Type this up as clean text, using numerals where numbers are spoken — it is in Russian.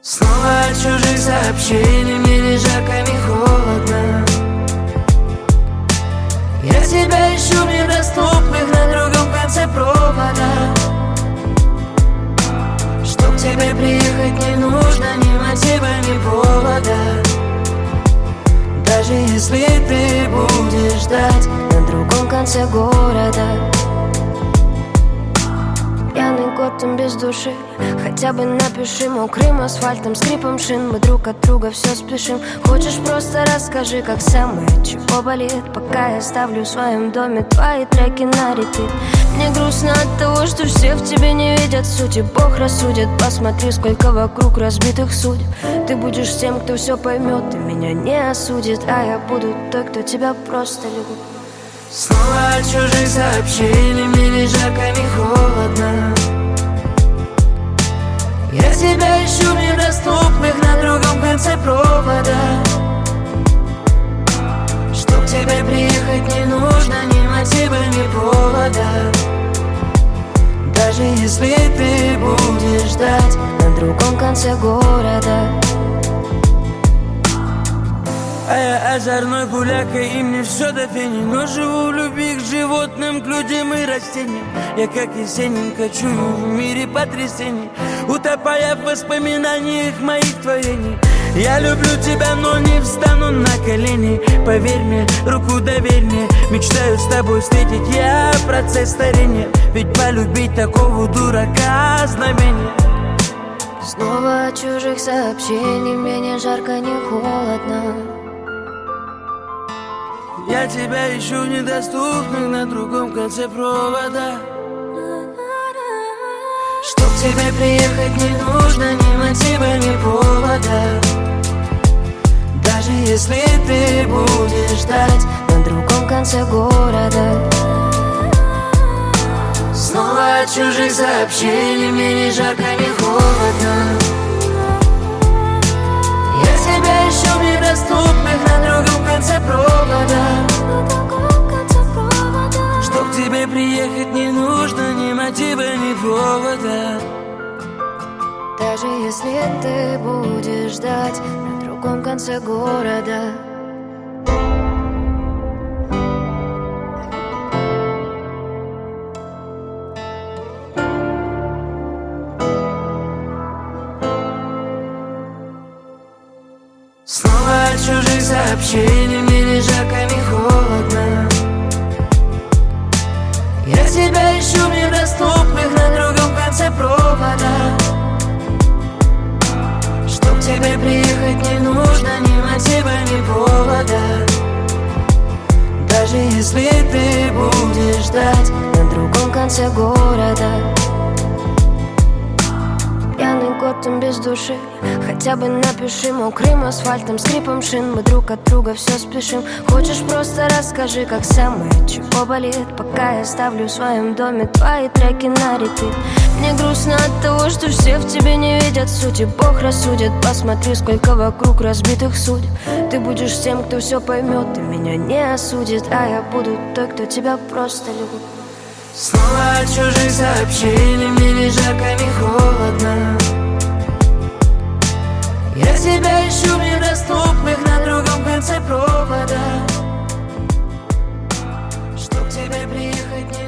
Снова от чужих сообщений, мне ни жарко, ни холодно. Я тебя ищу в недоступных на другом конце провода. Чтоб к тебе приехать не нужно ни мотива, ни повода. Даже если ты будешь ждать на другом конце города. Пьяный год, он без души. Хотя бы напиши мокрым асфальтом, скрипом шин. Мы друг от друга все спешим. Хочешь, просто расскажи, как самое, чего болит. Пока я ставлю в своем доме твои треки на репит. Мне грустно от того, что все в тебе не видят сути. Бог рассудит, посмотри, сколько вокруг разбитых судеб. Ты будешь тем, кто все поймет и меня не осудит. А я буду той, кто тебя просто любит. Снова от чужих сообщений, мне ни жарко, ни холодно. Я тебя ищу в недоступных на другом конце провода. Чтоб к тебе приехать не нужно ни мотива, ни повода. Даже если ты будешь ждать на другом конце города. А я озорной гуляка, и мне все до фени. Но живу в любви к животным, к людям и растениям. Я как Есенин кочую в мире потрясений, утопая в воспоминаниях моих творений. Я люблю тебя, но не встану на колени. Поверь мне, руку доверь мне. Мечтаю с тобой встретить я процесс старения. Ведь полюбить такого дурака знамение. Снова от чужих сообщений, мне ни жарко, ни холодно. Я тебя ищу в недоступных на другом конце провода. Чтоб к тебе приехать не нужно ни мотива, ни повода. Даже если ты будешь ждать на другом конце города. Снова от чужих сообщений, мне ни жарко, ни холодно. Я тебя ищу в недоступных на другом конце провода. Чтоб к тебе приехать не нужно ни мотива, ни повода. Даже если ты будешь ждать на другом конце города. Снова от чужих сообщений, мне ни жарко, ни холодно. Я тебя ищу в недоступных на другом конце провода. Чтоб к тебе приехать не нужно ни мотива, ни повода. Даже если ты будешь ждать на другом конце города. Пьяный год, он без души. Хотя бы напиши мокрым асфальтом, скрипом шин. Мы друг от друга все спешим. Хочешь, просто расскажи, как самое, чего болит. Пока я ставлю в своем доме твои треки на репит. Мне грустно от того, что все в тебе не видят сути. Бог рассудит, посмотри, сколько вокруг разбитых судеб. Ты будешь тем, кто все поймет и меня не осудит. А я буду той, кто тебя просто любит. Снова от чужих сообщений, мне ни жарко, ни холодно. Я тебя ищу в недоступных на другом конце провода. Чтоб к тебе приехать не